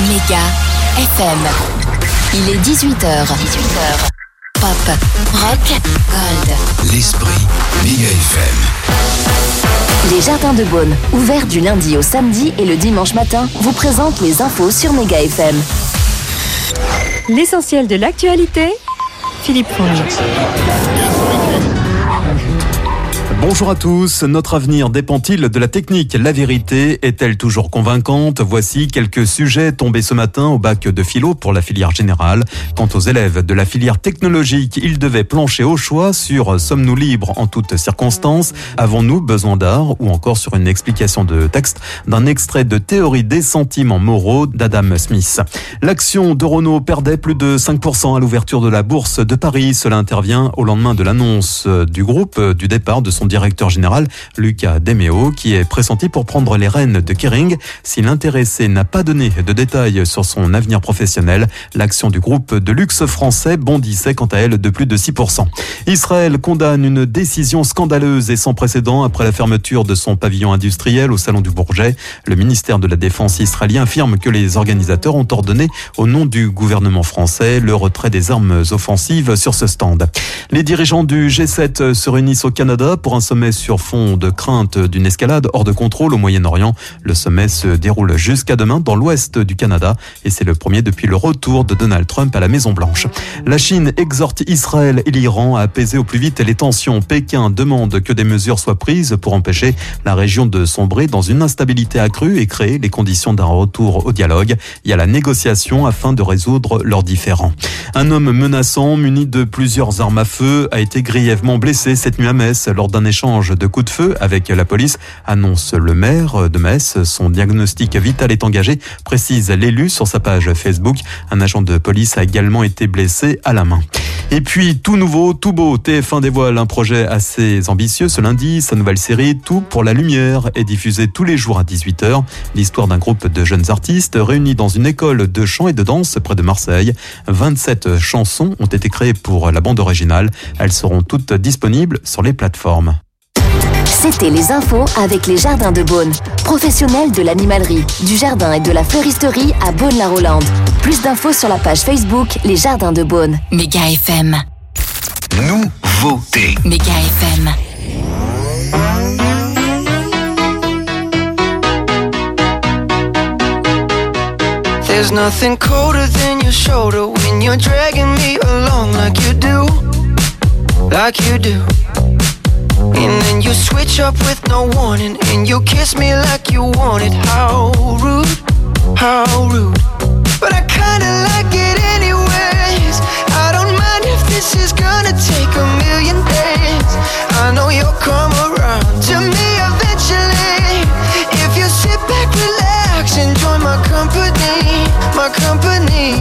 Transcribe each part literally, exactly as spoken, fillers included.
Méga F M. Il est dix-huit heures. dix-huit heures. Pop, rock, gold. L'esprit Méga F M. Les Jardins de Beaune, ouverts du lundi au samedi et le dimanche matin, vous présentent les infos sur Méga F M. L'essentiel de l'actualité, Philippe Fonge. Bonjour à tous. Notre avenir dépend-il de la technique? La vérité est-elle toujours convaincante? Voici quelques sujets tombés ce matin au bac de philo pour la filière générale. Quant aux élèves de la filière technologique, ils devaient plancher au choix sur « Sommes-nous libres en toutes circonstances? Avons-nous besoin d'art ?» ou encore sur une explication de texte d'un extrait de Théorie des sentiments moraux d'Adam Smith. L'action de Renault perdait plus de cinq pour cent à l'ouverture de la bourse de Paris. Cela intervient au lendemain de l'annonce du groupe du départ de son directeur général, Luca De Meo, qui est pressenti pour prendre les rênes de Kering. Si l'intéressé n'a pas donné de détails sur son avenir professionnel, l'action du groupe de luxe français bondissait quant à elle de plus de six pour cent. Israël condamne une décision scandaleuse et sans précédent après la fermeture de son pavillon industriel au Salon du Bourget. Le ministère de la Défense israélien affirme que les organisateurs ont ordonné, au nom du gouvernement français, le retrait des armes offensives sur ce stand. Les dirigeants du G sept se réunissent au Canada pour un sommet sur fond de crainte d'une escalade hors de contrôle au Moyen-Orient. Le sommet se déroule jusqu'à demain dans l'ouest du Canada et c'est le premier depuis le retour de Donald Trump à la Maison-Blanche. La Chine exhorte Israël et l'Iran à apaiser au plus vite les tensions. Pékin demande que des mesures soient prises pour empêcher la région de sombrer dans une instabilité accrue et créer les conditions d'un retour au dialogue et à la négociation afin de résoudre leurs différends. Un homme menaçant, muni de plusieurs armes à feu, a été grièvement blessé cette nuit à Metz lors d'un échange de coups de feu avec la police, annonce le maire de Metz. Son diagnostic vital est engagé, précise l'élu sur sa page Facebook. Un agent de police a également été blessé à la main. Et puis, tout nouveau, tout beau, T F un dévoile un projet assez ambitieux ce lundi. Sa nouvelle série, Tout pour la lumière, est diffusée tous les jours à dix-huit heures. L'histoire d'un groupe de jeunes artistes réunis dans une école de chant et de danse près de Marseille. vingt-sept chansons ont été créées pour la bande originale. Elles seront toutes disponibles sur les plateformes. C'était les infos avec les Jardins de Beaune, professionnels de l'animalerie, du jardin et de la fleuristerie à Beaune-la-Rolande. Plus d'infos sur la page Facebook Les Jardins de Beaune. Méga F M. Nouveauté. Méga F M. There's nothing colder than your shoulder when you're dragging me along like you do, like you do. And then you switch up with no warning, and you kiss me like you want it. How rude, how rude. But I kinda like it anyways. I don't mind if this is gonna take a million days. I know you'll come around to me eventually. If you sit back, relax, enjoy my company, my company.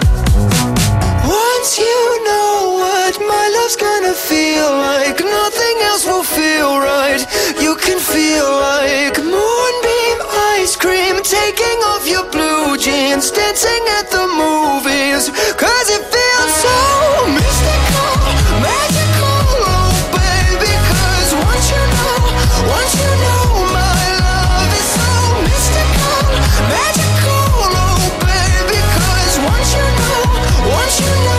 Once you know what my love's gonna feel like, nothing else will feel right. You can feel like moonbeam ice cream, taking off your blue jeans, dancing at the movies, cause it feels so mystical, magical, oh baby. Cause once you know, once you know my love is so mystical, magical, oh baby. Cause once you know, once you know,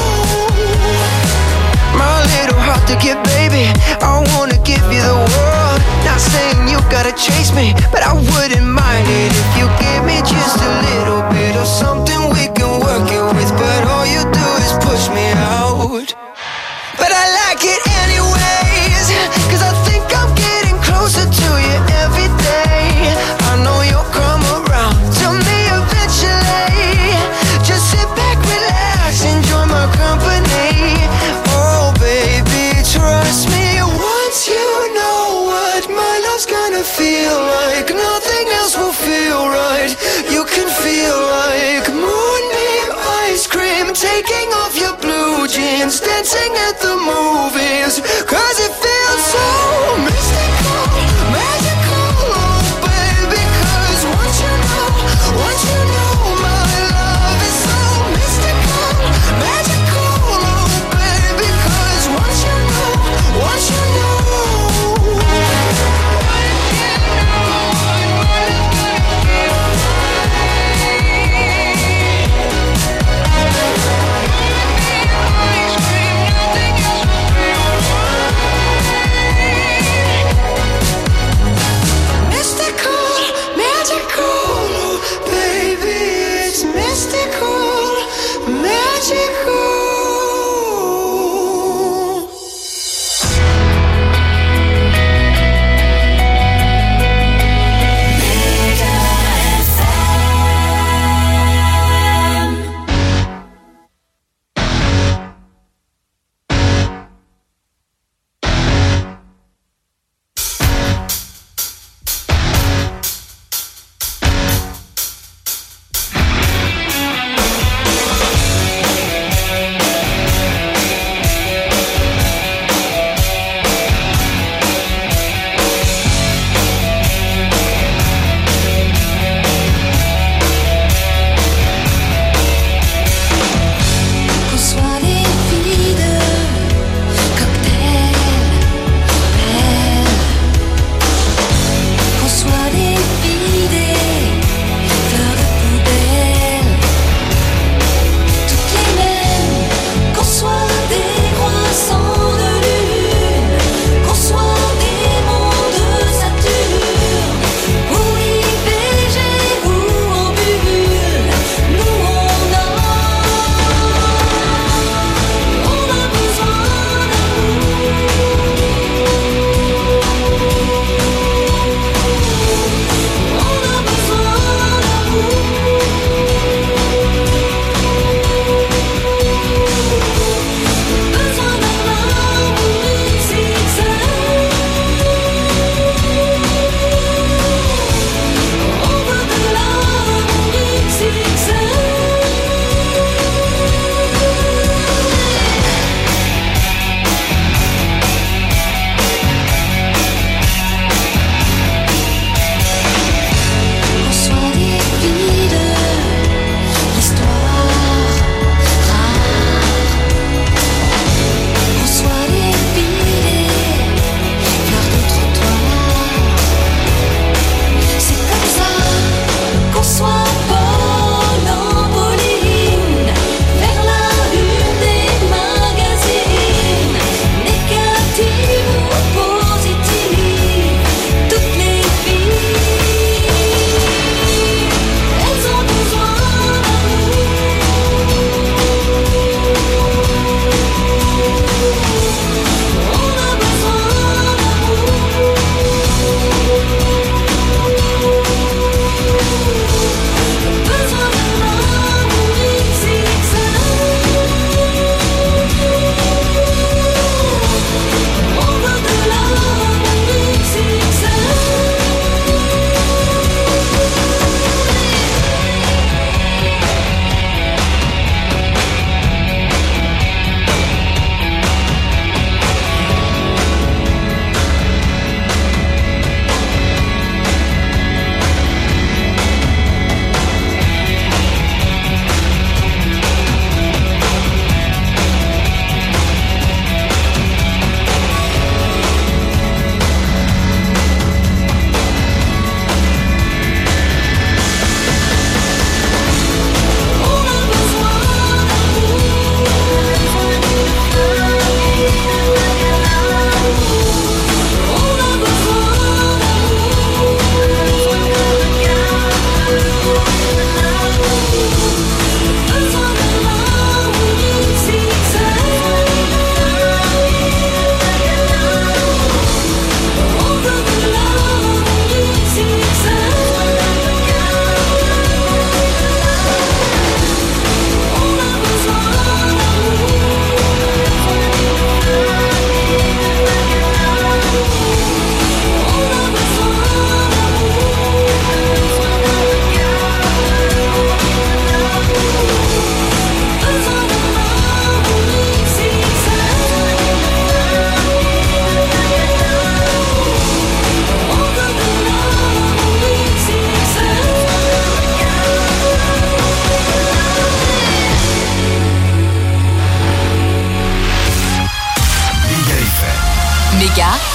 my little heart to get, baby, I wanna give you the world. Not saying you gotta chase me, but I wouldn't mind it if you give me just a little bit of something we can work it with. But all you do is push me out. But I like it anyways, cause I think I'm getting closer to you every day. I know you'll come around to me eventually. Just sit back, relax, enjoy my company. Oh baby, trust me. Once you know what my love's gonna feel like, nothing else will feel right.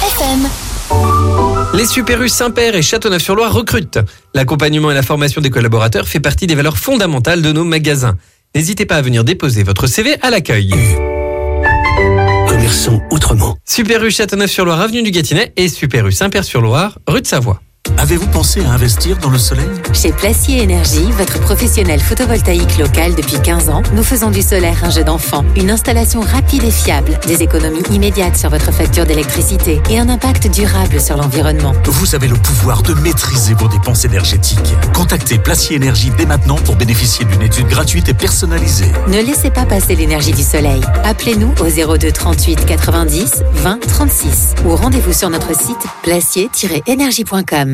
F M. Les Super U Saint-Père et Châteauneuf-sur-Loire recrutent. L'accompagnement et la formation des collaborateurs fait partie des valeurs fondamentales de nos magasins. N'hésitez pas à venir déposer votre C V à l'accueil. Commerçons autrement. Super U Châteauneuf-sur-Loire, avenue du Gâtinais et Super U Saint-Père-sur-Loire, rue de Savoie. Avez-vous pensé à investir dans le soleil ? Chez Placier Énergie, votre professionnel photovoltaïque local depuis quinze ans, nous faisons du solaire un jeu d'enfant. Une installation rapide et fiable, des économies immédiates sur votre facture d'électricité et un impact durable sur l'environnement. Vous avez le pouvoir de maîtriser vos dépenses énergétiques. Contactez Placier Énergie dès maintenant pour bénéficier d'une étude gratuite et personnalisée. Ne laissez pas passer l'énergie du soleil. Appelez-nous au zéro deux trente-huit quatre-vingt-dix vingt trente-six ou rendez-vous sur notre site placier tiret énergie point com.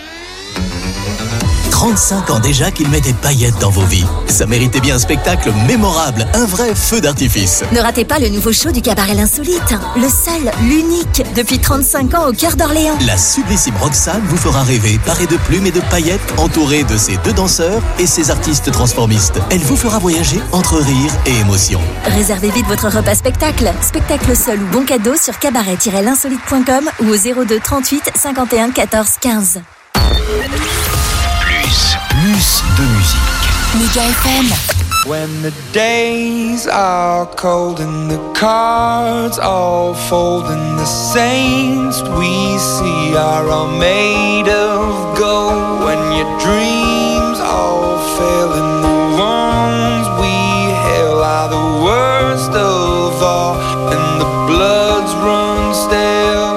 trente-cinq ans déjà qu'il met des paillettes dans vos vies. Ça méritait bien un spectacle mémorable, un vrai feu d'artifice. Ne ratez pas le nouveau show du cabaret L'Insolite. Le seul, l'unique, depuis trente-cinq ans au cœur d'Orléans. La sublissime Roxane vous fera rêver, parée de plumes et de paillettes, entourée de ses deux danseurs et ses artistes transformistes. Elle vous fera voyager entre rire et émotion. Réservez vite votre repas spectacle. Spectacle seul ou bon cadeau sur cabaret tiret l'insolite point com ou au zéro deux trente-huit cinquante et un quatorze quinze. Plus, plus de musique. Méga F M. When the days are cold and the cards all fold and the saints we see are all made of gold, when your dreams all fail and the ones we hail are the worst of all and the bloods run stale,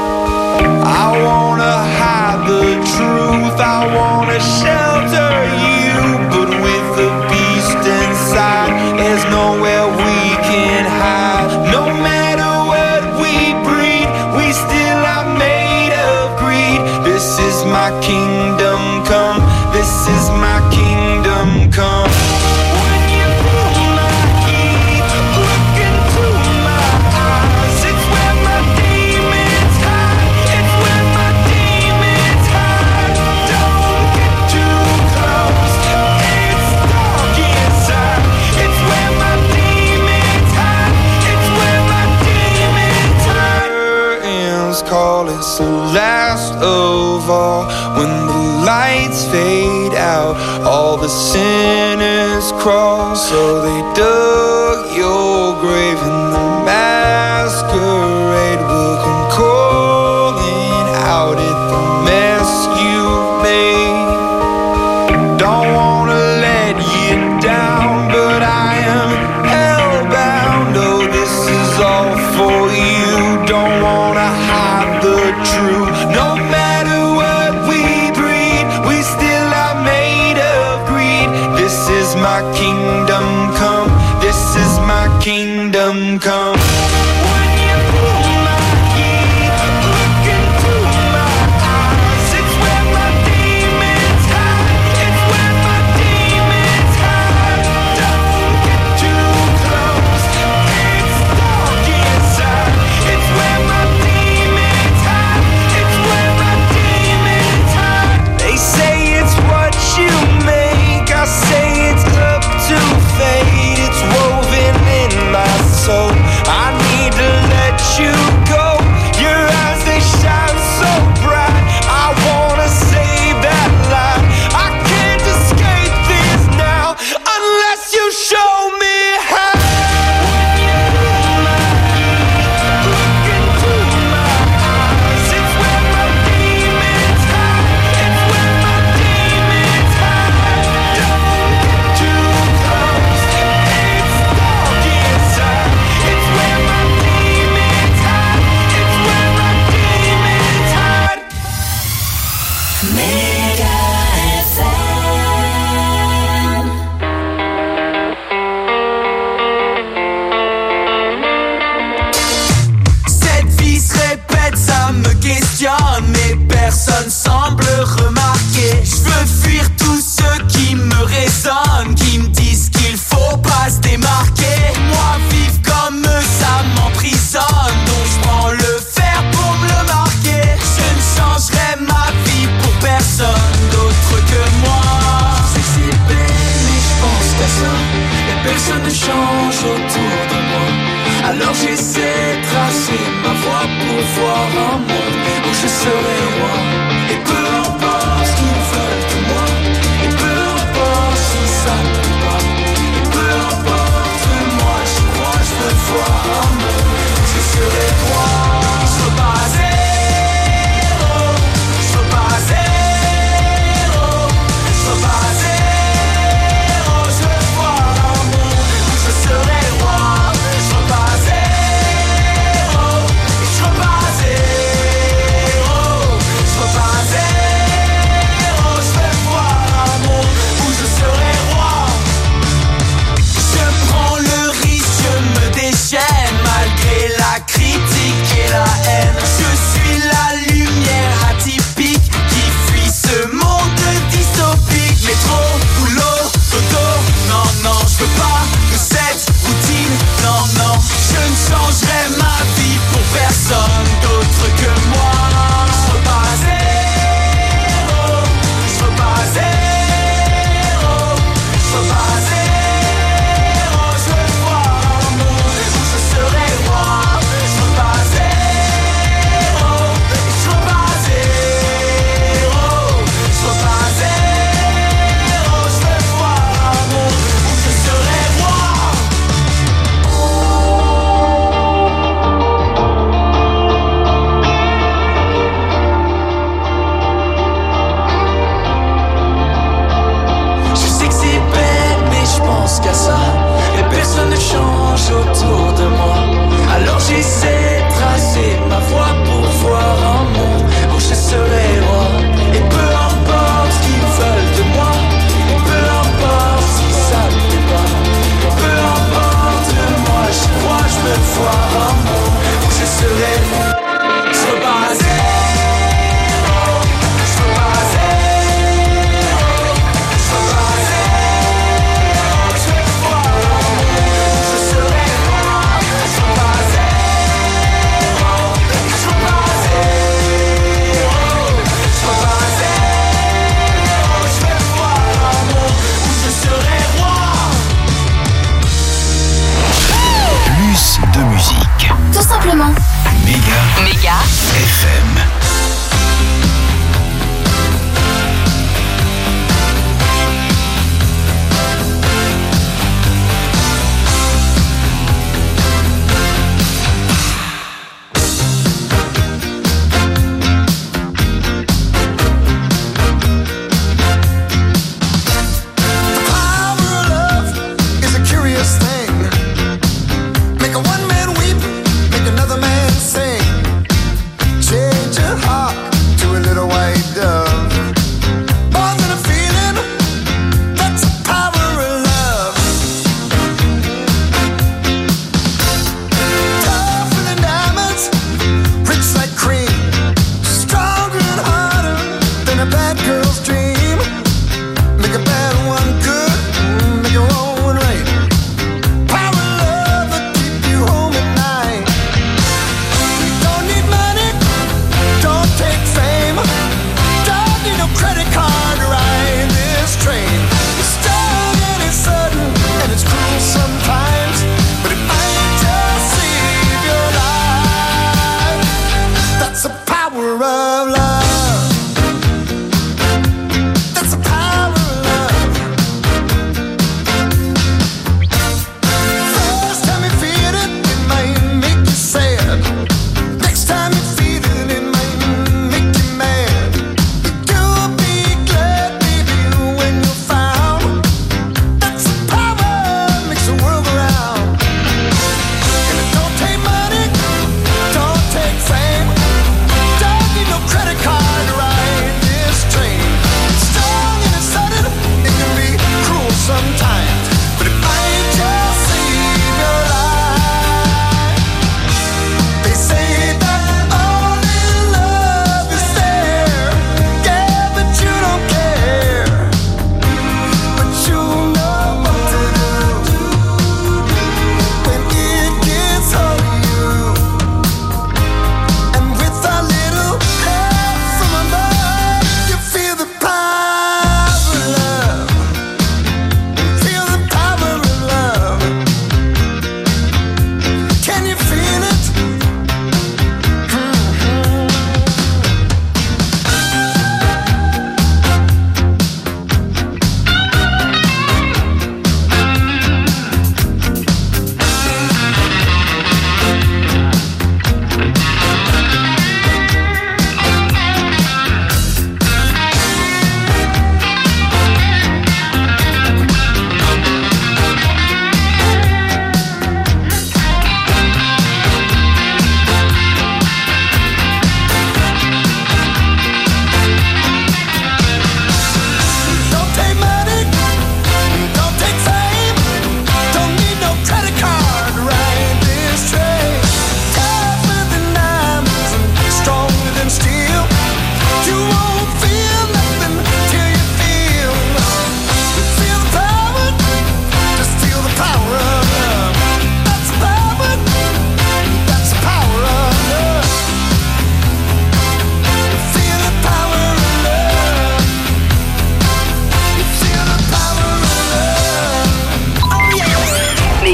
I wanna hide the truth, I wanna shelter you, but with the beast inside, there's nowhere we can hide. No matter what we breed, we still are made of greed. This is my kingdom come, this is my kingdom come. When you pull my heat, look into my eyes, it's where my demons hide, it's where my demons hide. Don't get too close, it's dark inside, it's where my demons hide, it's where my demons hide. Curtains call, it's the last of all. When the lights fade out, all the sinners crawl. So they dug your grave and the masquerade will come calling out at the mess you've made. Don't wanna let you down, but I am hellbound. Oh, this is all for you. Don't wanna hide the truth. No matter what we breed, we still are made of greed. This is my kingdom come, this is my kingdom come. When you pull my heat, look into my eyes, it's where my demons hide, it's where my demons hide. Don't get too close, it's dark inside, it's where my demons hide, it's where my demons hide. They say it's what you make, I say it's up to fate, it's woven in my soul. I need to let you go, your eyes they shine so bright, I wanna save that light. I can't escape this now, unless you show me how. When you pull my heat, look into my eyes, it's where my demons hide, it's where my demons hide. Don't get too close, it's dark inside, it's where my demons hide, it's where my demons hide. Mega F M. Cette vie se répète, ça me questionne, mais personne semble remarquer. Je veux fuir tous ceux qui me raisonnent, qui me disent qu'il faut pas se démarquer. Moi, vivre comme eux, ça m'emprisonne, donc je prends le fer pour me le marquer. Je ne changerai ma vie pour personne d'autre que moi. C'est si bête, mais je pense qu'à ça, et personne ne change autour de moi. Alors j'essaie de tracer ma voie pour voir en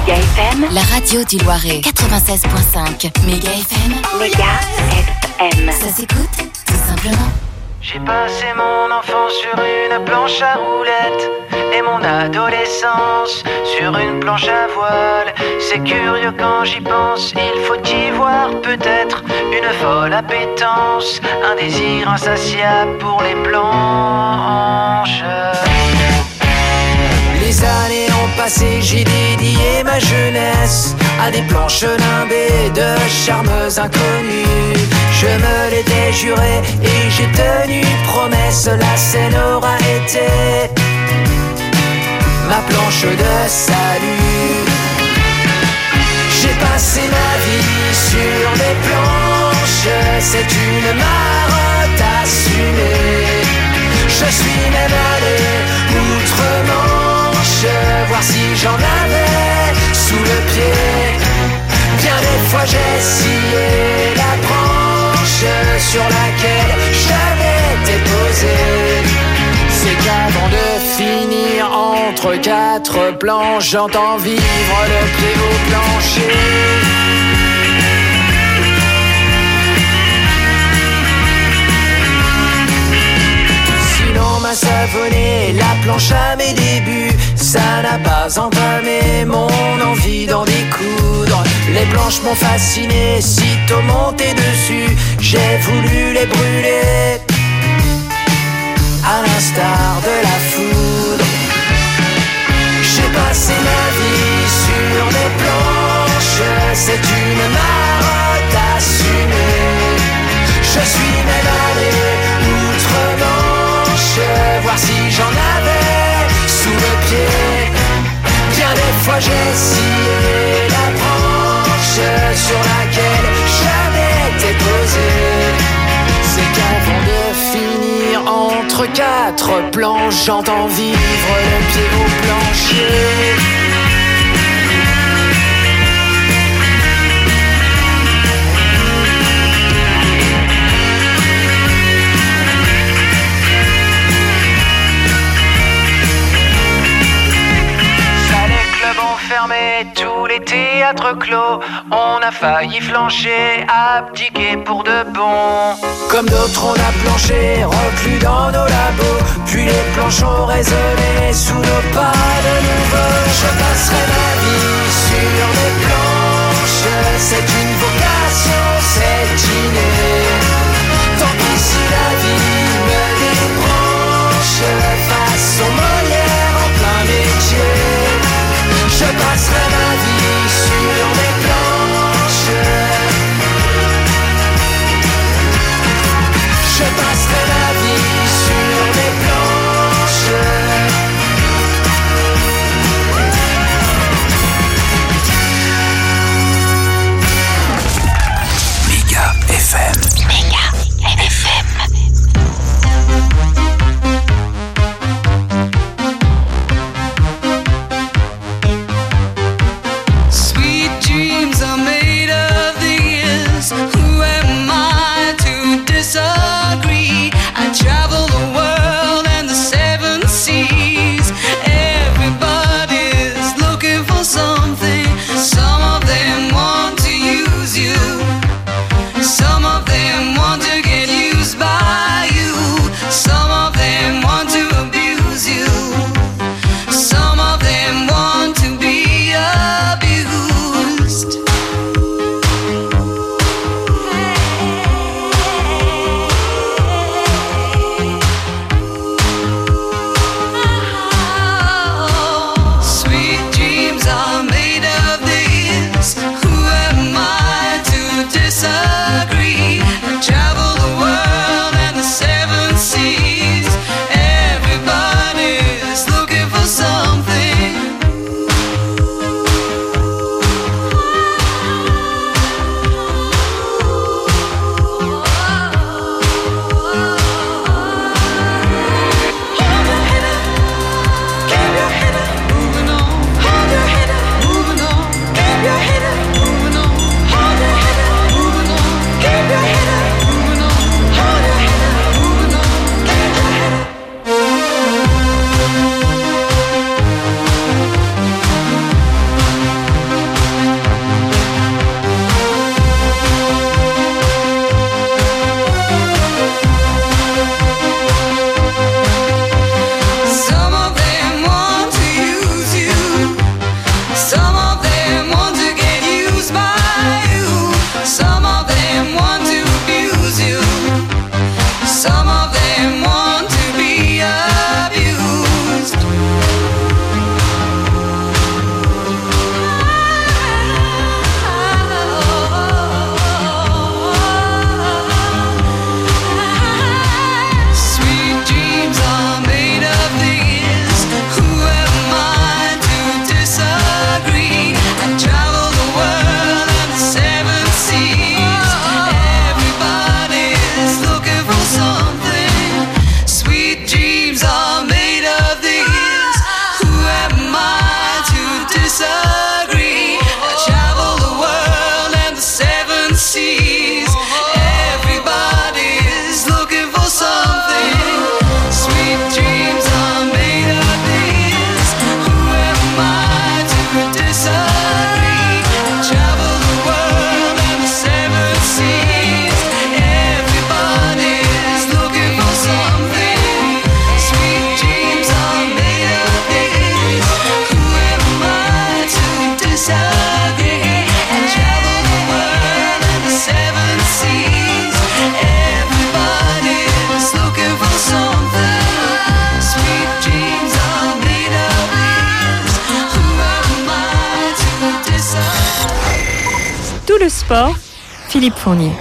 Méga F M, la radio du Loiret. quatre-vingt-seize virgule cinq. Méga F M. Méga F M. Ça s'écoute, tout simplement. J'ai passé mon enfance sur une planche à roulettes et mon adolescence sur une planche à voile. C'est curieux quand j'y pense, il faut y voir peut-être une folle appétence, un désir insatiable pour les planches. Les années ont passé, j'ai dédié ma jeunesse à des planches limbées de charmes inconnus. Je me l'étais juré et j'ai tenu promesse, la scène aura été ma planche de salut. J'ai passé ma vie sur des planches, c'est une marotte assumée. Je suis même allé outre-Manche, voir si j'en avais sous le pied. Bien des fois j'ai scié la branche sur laquelle j'avais été posé. C'est qu'avant de finir entre quatre planches, j'entends vivre le pied au plancher. Sinon m'a savonné la planche à mes débuts, ça n'a pas entamé mon envie d'en découdre. Les planches m'ont fasciné, sitôt monté dessus, j'ai voulu les brûler à l'instar de la foudre. J'ai passé ma vie sur des planches, c'est une marotte assumée. Je suis même allé outre-Manche, voir si j'en avais sous le pied. Bien des fois j'ai scié la branche sur laquelle j'avais été posé. C'est qu'avant de finir entre quatre planches, j'entends vivre le pied au plancher. Fermé, tous les théâtres clos, on a failli flancher, abdiquer pour de bon. Comme d'autres on a planché, reclus dans nos labos, puis les planches ont résonné sous nos pas de nouveau. Je passerai ma vie sur des planches, c'est une vocation, c'est inné. Tant pis si la vie me débranche, façon Molière en plein métier. Je passerai ma vie sur des planches. Je passerai ma vie sur des planches. le sport, Philippe Fournier.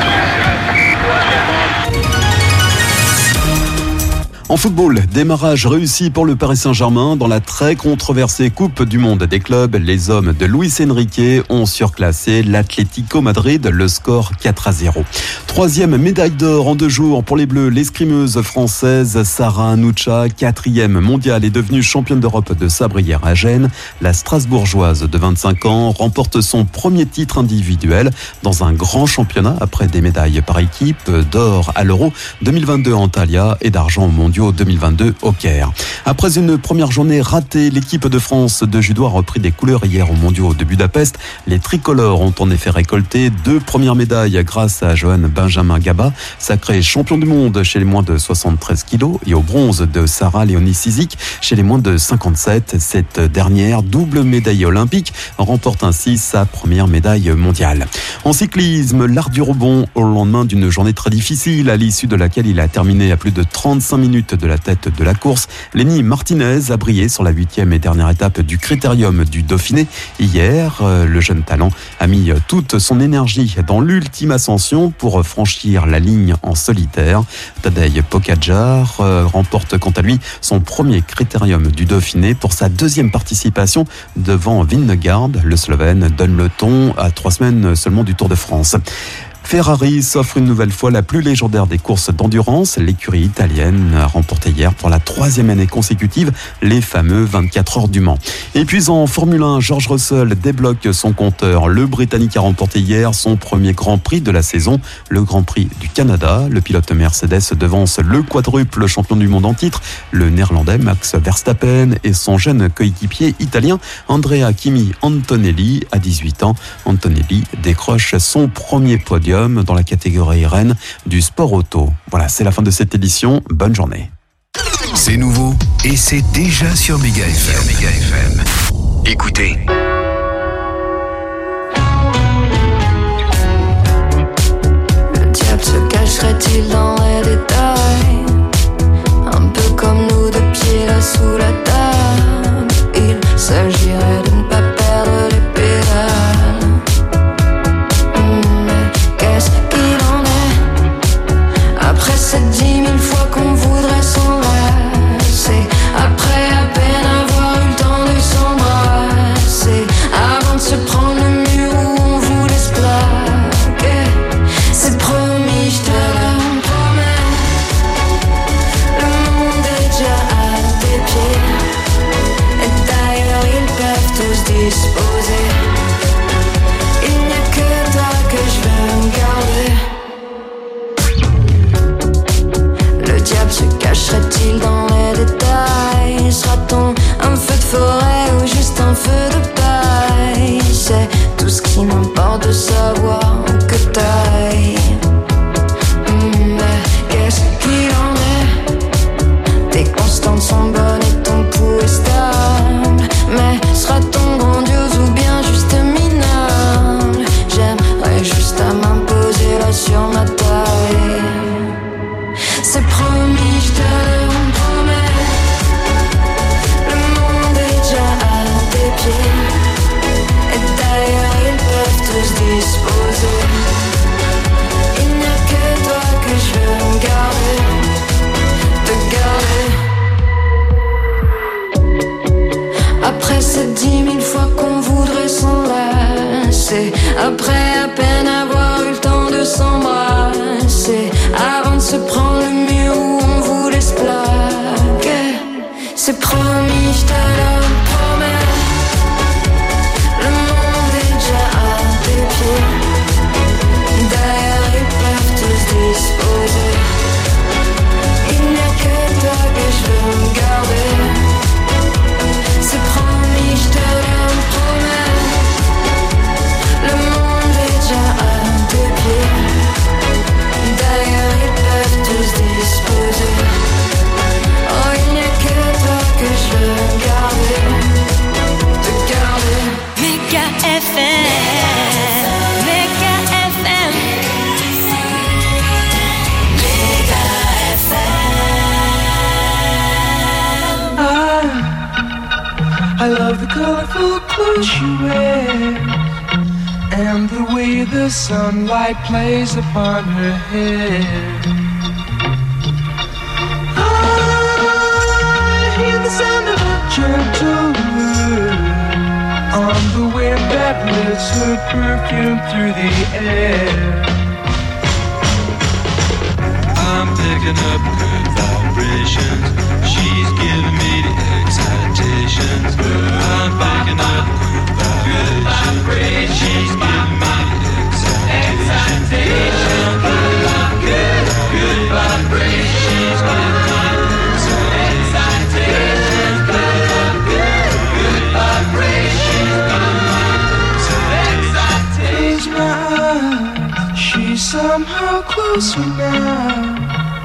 En football, démarrage réussi pour le Paris Saint-Germain dans la très controversée Coupe du Monde des clubs. Les hommes de Luis Enrique ont surclassé l'Atlético Madrid, le score quatre à zéro. Troisième médaille d'or en deux jours pour les Bleus. L'escrimeuse française Sarah Nucha, quatrième mondiale, est devenue championne d'Europe de sabre hier à Gênes. La Strasbourgeoise de vingt-cinq ans remporte son premier titre individuel dans un grand championnat après des médailles par équipe, d'or à l'Euro deux mille vingt-deux en Thalia et d'argent au mondial deux mille vingt-deux au Caire. Après une première journée ratée, l'équipe de France de judo a repris des couleurs hier aux mondiaux de Budapest. Les tricolores ont en effet récolté deux premières médailles grâce à Johan Benjamin Gaba, sacré champion du monde chez les moins de soixante-treize kilos, et au bronze de Sarah Léonie Sizik chez les moins de cinquante-sept. Cette dernière, double médaillée olympique, remporte ainsi sa première médaille mondiale. En cyclisme, l'art du rebond au lendemain d'une journée très difficile, à l'issue de laquelle il a terminé à plus de trente-cinq minutes de la tête de la course. Lenny Martinez a brillé sur la huitième et dernière étape du Critérium du Dauphiné. Hier, le jeune talent a mis toute son énergie dans l'ultime ascension pour franchir la ligne en solitaire. Tadej Pogačar remporte quant à lui son premier Critérium du Dauphiné pour sa deuxième participation devant Vingegaard. Le Slovène donne le ton à trois semaines seulement du Tour de France. Ferrari s'offre une nouvelle fois la plus légendaire des courses d'endurance. L'écurie italienne a remporté hier pour la troisième année consécutive les fameux vingt-quatre heures du Mans. Et puis en Formule un, George Russell débloque son compteur. Le Britannique a remporté hier son premier Grand Prix de la saison, le Grand Prix du Canada. Le pilote Mercedes devance le quadruple champion du monde en titre, le Néerlandais Max Verstappen, et son jeune coéquipier italien Andrea Kimi Antonelli. À dix-huit ans, Antonelli décroche son premier podium dans la catégorie reine du sport auto. Voilà, c'est la fin de cette édition. Bonne journée. C'est nouveau et c'est déjà sur Méga F M. Méga F M. Écoutez. Le diable se cacherait-il dans les détails? Un peu comme nous, de pieds là sous la table. Il s'agirait de ne pas perdre les pédales. Après ces dix mille fois qu'on voudrait s'enlacer, après à peine avoir eu le temps de s'embrasser, avant de se prendre le mur où on voulait se plaquer, c'est promis, je te le promets, le monde est déjà à tes pieds, et d'ailleurs ils peuvent tous disposer, il n'y a que toi que je veux me garder. Le diable se cacherait-il dans les détails? Sera-t-on un feu de forêt ou juste un feu de paille? C'est tout ce qui m'importe de savoir que taille. Mais qu'est-ce qu'il en est? Tes constantes sont bonnes et ton pouls est stable. Mais sera-t-on grandiose ou bien juste minable? J'aimerais juste à m'imposer là sur ma taille. C'est promis, je te le promets, le monde est déjà à tes pieds, et d'ailleurs ils peuvent tous disposer, il n'y a que toi que je veux me garder, te garder. Après ces dix mille fois qu'on voudrait s'enlacer, après à peine avoir eu le temps de s'embrasser, avant de se prendre le mur où on voulait se plaquer, c'est promis, je te le promets, le monde est déjà à tes pieds, d'ailleurs ils peuvent tous disposer, il n'y a que toi que je veux me garder, c'est promis, je te le promets, le monde est déjà à tes pieds, d'ailleurs ils peuvent tous disposer, oh il n'y a que toi que je veux garder, te garder. Méga F M, Méga F M, Méga F M. I, I love the colorful clothes she wears and the way the sunlight plays upon her hair. I hear the sound of a gentle word on the wind that lifts her perfume through the air. I'm picking up good vibrations. She's giving me the excitations. I'm picking up good vibrations. She's giving me the excitations. Good, good vibrations. She's giving me the excitations. Good, good vibrations. Close my eyes. She's somehow closer now.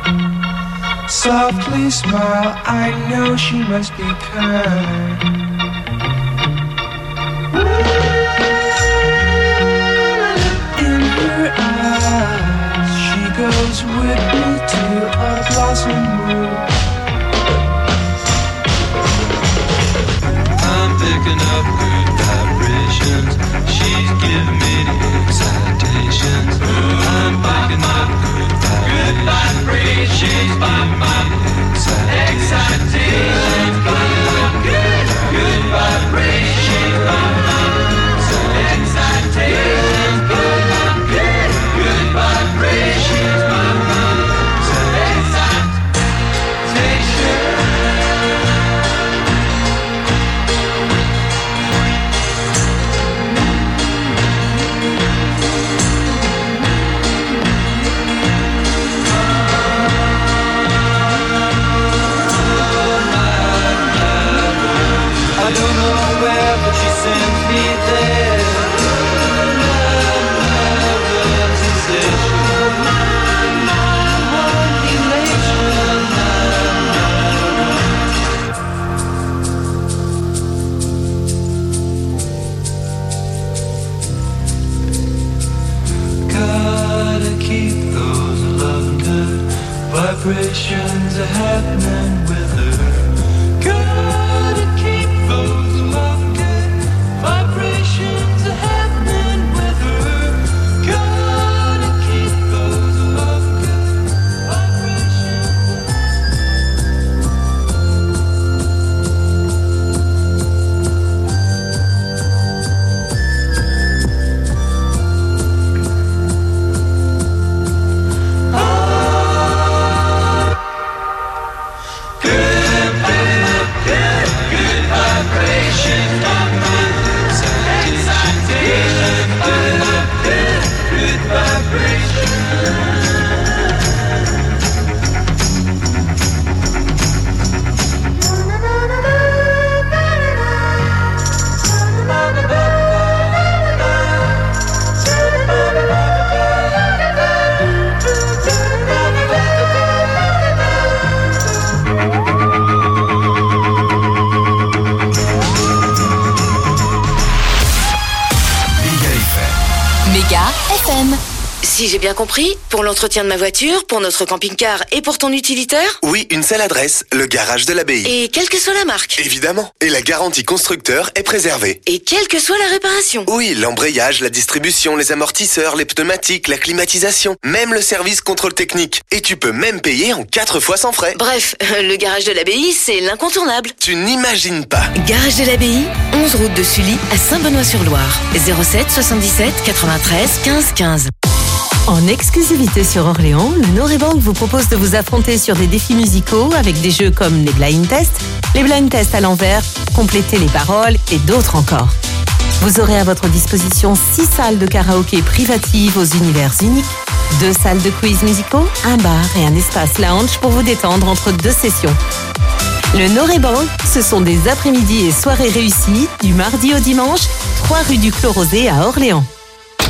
Softly smile, I know she must be kind. In her eyes, she goes with me to a blossom room. I'm picking up good vibrations. She's giving me the excitations. I'm picking up good vibrations. She's giving me excitations. Good, good vibrations. Excitations. Good, good vibrations. I don't know where, but she sends me there. Gotta keep those loving good vibrations are happening with her. Gotta keep those loving good vibrations are happening with her. Gotta keep those loving good vibrations. Si j'ai bien compris, pour l'entretien de ma voiture, pour notre camping-car et pour ton utilitaire? Oui, une seule adresse, le garage de l'Abbaye. Et quelle que soit la marque? Évidemment. Et la garantie constructeur est préservée. Et quelle que soit la réparation? Oui, l'embrayage, la distribution, les amortisseurs, les pneumatiques, la climatisation, même le service contrôle technique. Et tu peux même payer en quatre fois sans frais. Bref, le garage de l'Abbaye, c'est l'incontournable. Tu n'imagines pas. Garage de l'Abbaye, onze route de Sully à Saint-Benoît-sur-Loire. zéro sept soixante-dix-sept quatre-vingt-treize quinze quinze. En exclusivité sur Orléans, le Norebank vous propose de vous affronter sur des défis musicaux avec des jeux comme les blind tests, les blind tests à l'envers, compléter les paroles et d'autres encore. Vous aurez à votre disposition six salles de karaoké privatives aux univers uniques, deux salles de quiz musicaux, un bar et un espace lounge pour vous détendre entre deux sessions. Le Norebank, ce sont des après-midi et soirées réussies du mardi au dimanche, trois rue du Clos Rosé à Orléans.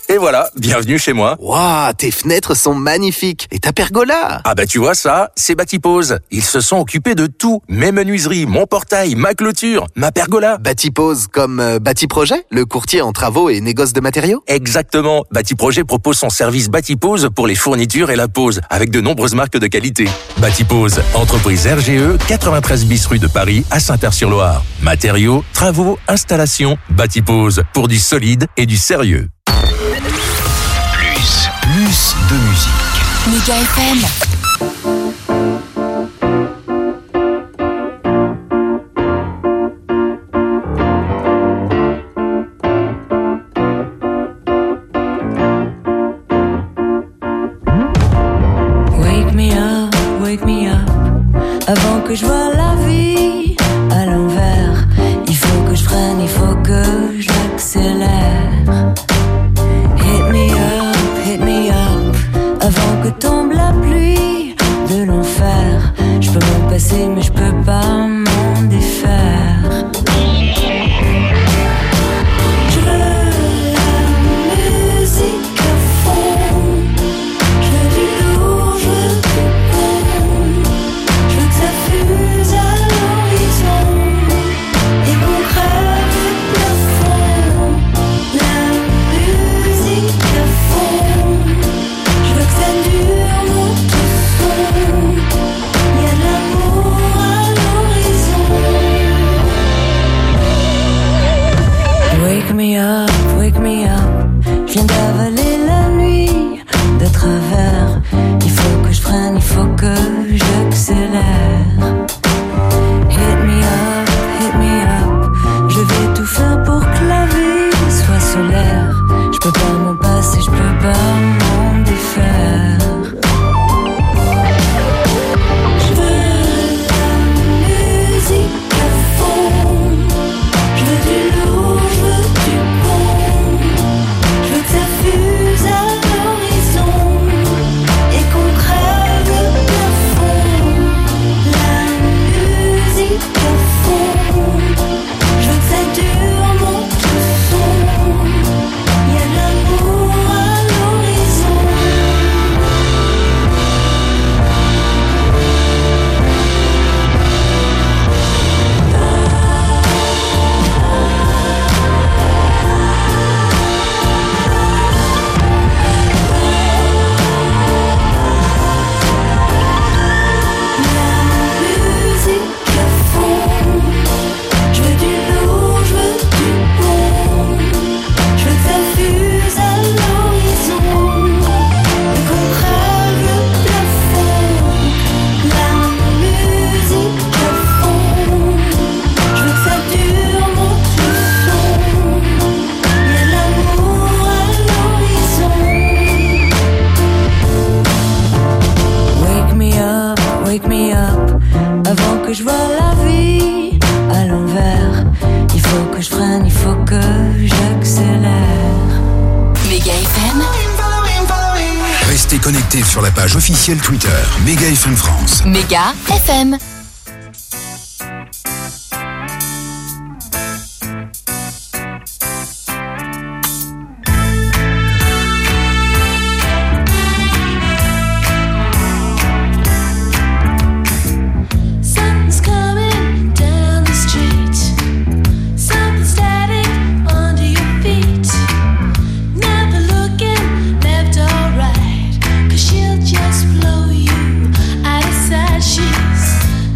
Et voilà, bienvenue chez moi. Waouh, tes fenêtres sont magnifiques. Et ta pergola? Ah bah tu vois ça, c'est Batipose. Ils se sont occupés de tout. Mes menuiseries, mon portail, ma clôture, ma pergola. Batipose comme euh, Batiprojet, le courtier en travaux et négoce de matériaux? Exactement. Batiprojet propose son service Batipose pour les fournitures et la pose, avec de nombreuses marques de qualité. Batipose, entreprise R G E, quatre-vingt-treize bis rue de Paris, à Saint-Père-sur-Loire. Matériaux, travaux, installations, Batipose, pour du solide et du sérieux. Plus, plus de musique. Méga F M. Wake me up, wake me up, avant que je vois la vie à l'envers. Il faut que je freine, il faut que j'accélère. Hit me up, hit me up, avant que tombe la pluie de l'enfer. Je peux m'en passer mais je peux pas m'en défaire. Je veux la musique à fond, je veux du lourd, je veux du bon, je veux que ça fuse à l'horizon et qu'on crève le plafond. La musique à fond, je veux que ça dure, monte le son, y a de l'amour à l'horizon. Wake me up, wake me up, je viens d'avaler la nuit de travers. Il faut que je freine, il faut que j'accélère. Hit me up, hit me up, je vais tout faire pour que la vie soit solaire. Je peux pas m'en passer, je peux pas m'en défaire. Je veux la musique à fond, je veux du lourd, je veux du bon, je veux que ça fuse à l'horizon et qu'on crève le plafond. La musique à fond, je veux que ça dure, monte le son, y a de l'amour à l'horizon. Musique à fond, je veux du lourd, je veux du bon, je veux que ça fuse à l'horizon et qu'on crève le plafond. La musique à fond, je veux que ça dure, monte le son, y a de l'amour à l'horizon. Wake me up, wake me up, avant que je vois la vie à l'envers. Il faut que je freine, il faut que j'accélère. Méga F M. Restez connectés sur la page officielle Twitter Méga F M France. Méga F M. Something's coming down the street. Something static under your feet. Never looking left or right, 'cause she'll just blow you out of sight. She's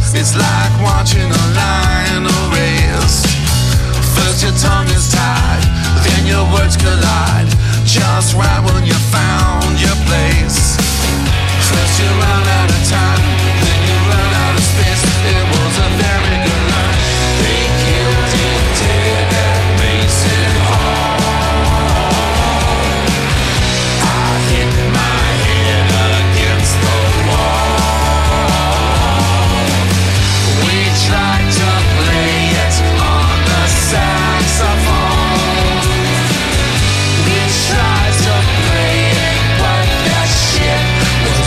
It's like watching a lion race. First your tongue is tied, then your words collide. Just right when you found your place. First you run out of time, then you run out of space. It was a very good night. They killed him dead at Mason Hall. I hit my head against the wall. We tried to play it on the saxophone. We tried to play it, but that shit was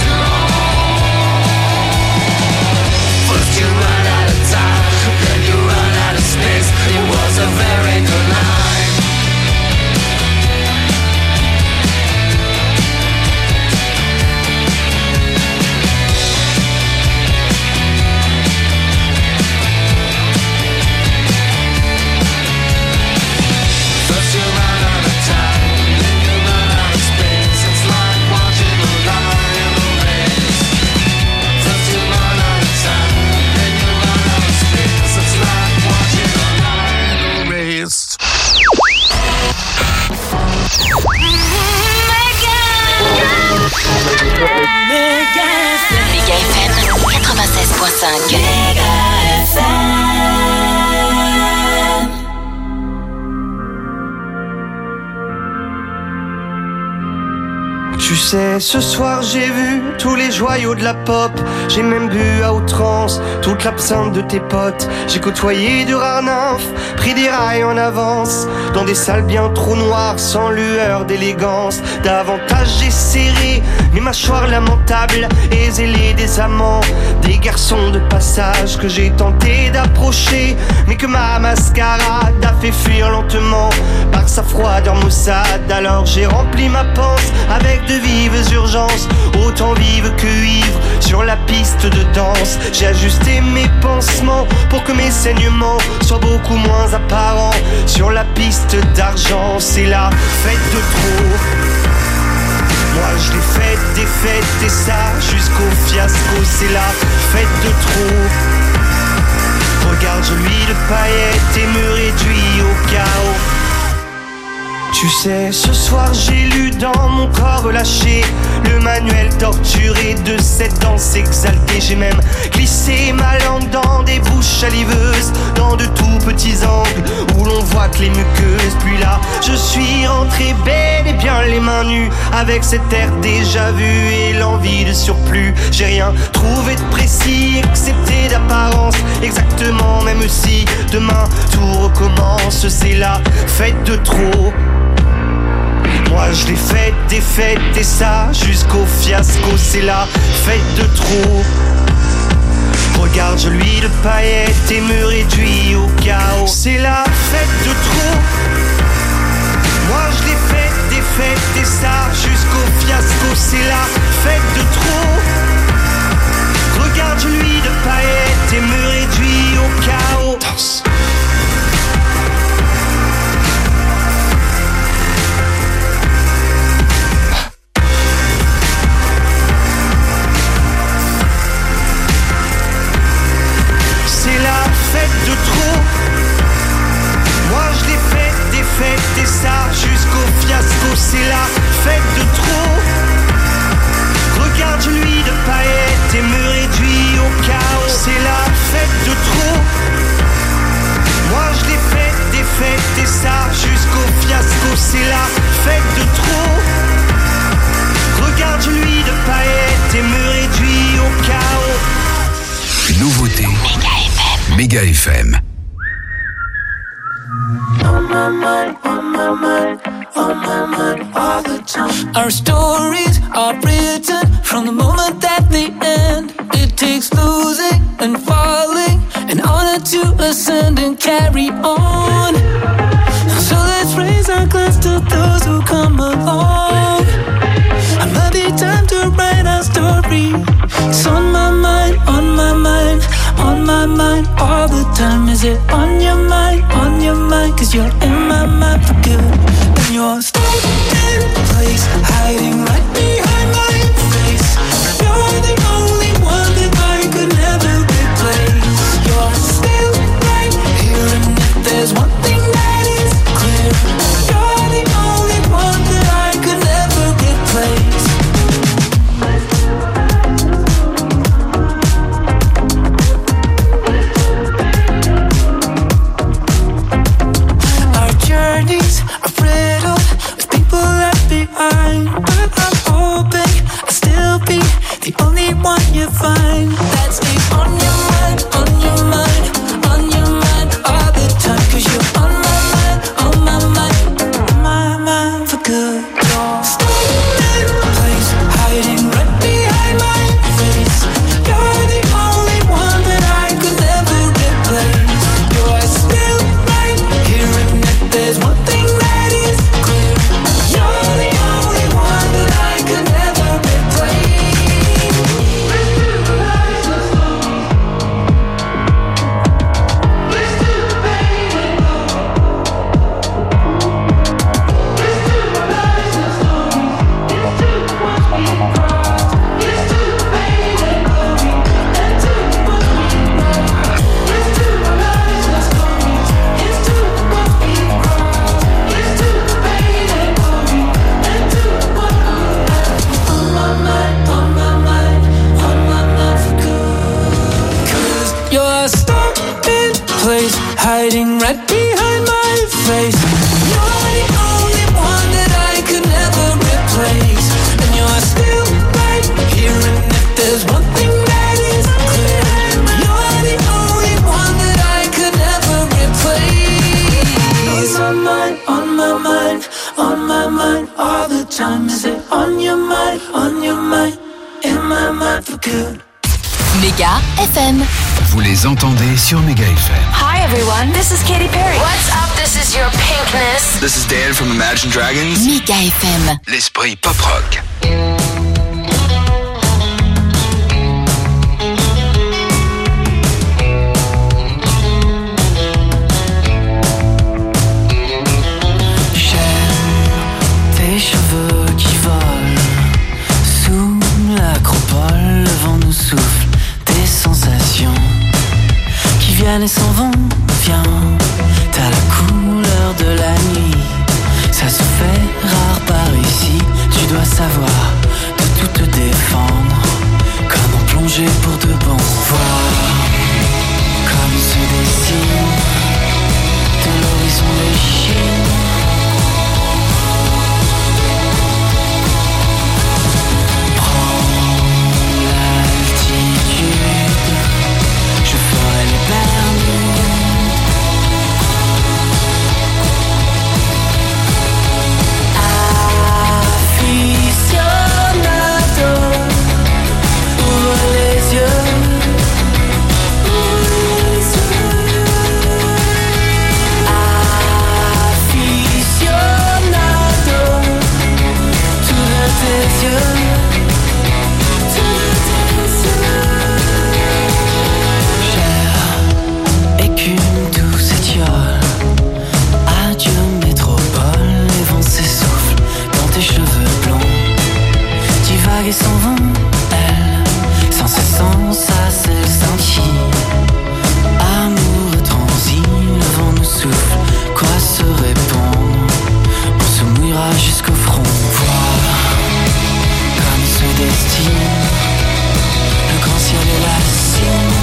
wrong. First you run out of time, then you run out of space. It was a very good night. First you run out of time, then you run out of space. It's like watching a lion race. First you run out of time, then you run out of space. It's like watching a lion race. Méga F M quatre-vingt-seize virgule cinq. Méga F M. Tu sais, ce soir j'ai vu tous les joyaux de la pop. J'ai même bu à outrance toute l'absinthe de tes potes. J'ai côtoyé de rares nymphes, pris des rails en avance, dans des salles bien trop noires, sans lueur d'élégance. Davantage j'ai serré mes mâchoires lamentables et zélé des amants, des garçons de passage que j'ai tenté d'approcher, mais que ma mascarade a fait fuir lentement par sa froideur maussade. Alors j'ai rempli ma panse avec de vives urgences, autant vives que ivres, sur la piste de danse. J'ai ajusté mes pansements pour que mes saignements soient beaucoup moins apparents. Sur la piste d'argent, c'est la fête de trop. Moi je l'ai faite, des fêtes et ça jusqu'au fiasco. C'est la fête de trop. Regarde, je lui de paillettes et me réduis au chaos. Tu sais, ce soir j'ai lu dans mon corps relâché le manuel torturé de cette danse exaltée. J'ai même glissé ma langue dans des bouches saliveuses, dans de tout petits angles où l'on voit que les muqueuses. Puis là, je suis rentré bel et bien les mains nues, avec cet air déjà vu et l'envie de surplus. J'ai rien trouvé de précis, excepté d'apparence, exactement, même si demain tout recommence. C'est la fête de trop. Moi je l'ai faite, des fêtes et ça jusqu'au fiasco. C'est la fête de trop. Regarde, je lui de paillettes et me réduis au chaos. C'est la fête de trop. Moi je l'ai faite, des fêtes et ça jusqu'au fiasco. C'est la fête de trop. Regarde, je lui de paillettes et me réduis au chaos. Danse. Fête de trop. Moi je l'ai faite, des fêtes et ça jusqu'au fiasco. C'est la fête de trop. Regarde, je lui de paillettes et me réduis au chaos. C'est la fête de trop. Moi je l'ai faite, des fêtes et ça jusqu'au fiasco. C'est la fête de trop. Regarde, je lui de paillettes et me réduis au chaos. Nouveauté Méga F M. On my mind, on my mind, on my mind all the time. Our stories are written from the moment that they end. It takes losing and falling in order to ascend and carry on. So let's raise our glass to those who come along. It might be time to write our story. It's on my mind, on my mind, on my mind all the time. Is it on your mind, on your mind? Cause you're in my mind for good. And you're stuck in place, hiding right behind my face. You're the only one that I could never replace. but I'm hoping I'll still be the only one you find that stays on your mind, on your mind, on your mind all the time. Cause you're on my mind, on my mind, on my mind for good. You're stuck in place, hiding right behind my face. You're the only one that I could never replace. You're still right here, and if there's one thing that is clear, you're the only one that I could never replace. You're stuck in place, hiding right behind my face. You're the only one that I could never replace. And you're still right here, and if there's one thing that is clear, you're the only one that I could never replace. On my mind, on my mind, on my mind all the time. Is it on your mind, on your mind, in my mind for good? Méga F M. Vous les entendez sur Méga F M. Hi everyone, this is Katy Perry. What's up? This is your Pinkness. This is Dan from Imagine Dragons. Méga F M. L'esprit pop rock. Tes cheveux qui volent sous l'acropole, le vent nous souffle des sensations qui viennent et s'en vont. Viens, t'as la couleur de la nuit, ça se fait rare par ici. Tu dois savoir de tout te défendre, comment plonger pour de bon. Voir comme se dessine de l'horizon les Chine. Je ferai les Bermudes. Aficionado, ouvre les yeux, ouvre les yeux. Aficionado, tout de tes yeux. Adieu métropole, les vents s'essoufflent dans tes cheveux blonds. Divaguent et s'en vont, elles, sans cessant, ça c'est le sentier. Amoureux transi, le vent nous souffle, quoi se répondre? On se mouillera jusqu'au front. Voir comme se destine le grand ciel et la cime.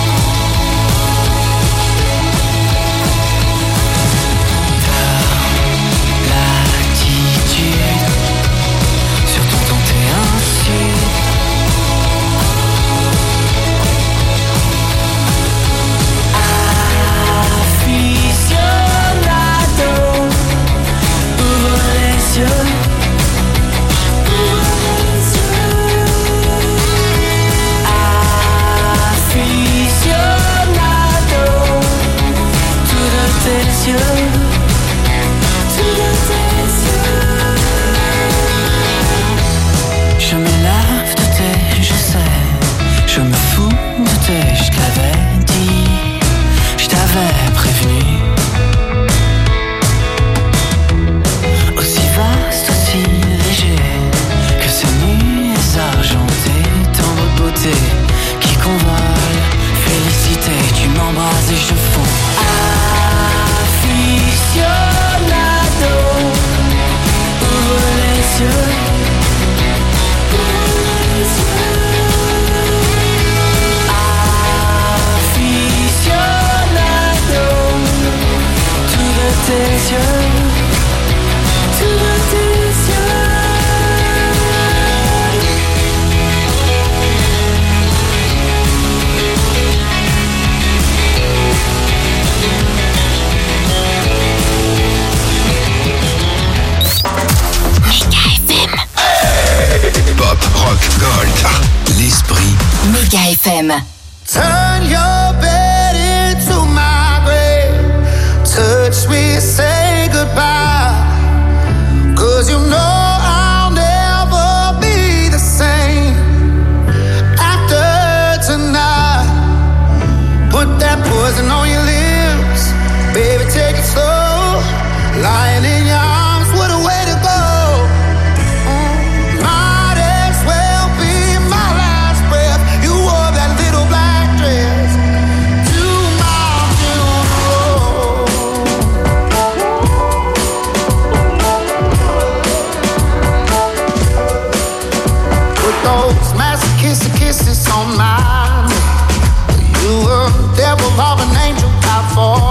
Sur ton temps t'es ainsi. Aficionado, ouvre les yeux, ouvre les yeux. Aficionado, tout de tes yeux, tout de tes yeux. Je me lave de tes, je sais, je me fous de tes, je te l'avais dit, je t'avais prévenu. Aussi vaste, aussi léger que ces nuits argentées, tendre beauté qui convole, félicité, tu m'embrases et je fonds. Aficionado, ouvre les yeux. Aficionado, tout de tes yeux, tout de tes yeux. M. Turn your bed into my grave. Touch me, say goodbye. Cause you know I'll never be the same after tonight. Put that poison on your lips. Baby, take it slow. Lying in your arms, what a way to go. Kisses on mine. You were a devil of an angel out for